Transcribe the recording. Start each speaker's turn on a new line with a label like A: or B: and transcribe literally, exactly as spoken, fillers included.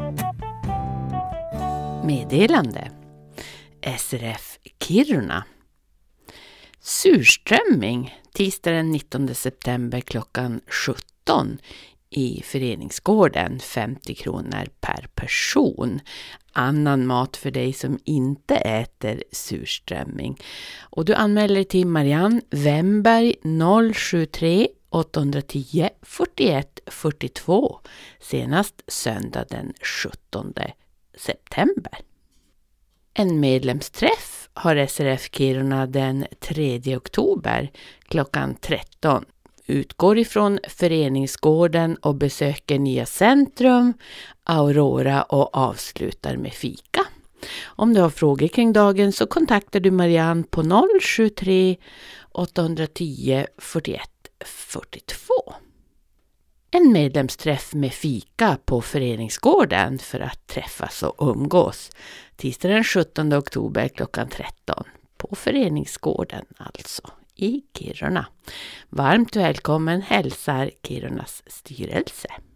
A: Meddelande. S R F Kiruna. Surströmming tisdag den nittonde september klockan sjutton i föreningsgården, femtio kronor per person. Annan mat för dig som inte äter surströmming. Och du anmäler till Marianne Wemberg noll sju tre åtta ett noll fyrtioett fyrtiotvå senast söndag den sjuttonde september. En medlemsträff har S R F Kiruna den tredje oktober klockan tretton. Utgår ifrån föreningsgården och besöker Nya Centrum, Aurora och avslutar med fika. Om du har frågor kring dagen så kontaktar du Marianne på noll sju tre åtta ett noll fyrtioett fyrtiotvå. En medlemsträff med fika på föreningsgården för att träffas och umgås. Tisdag den sjuttonde oktober klockan tretton. På föreningsgården alltså i Kiruna. Varmt välkommen hälsar Kirunas styrelse.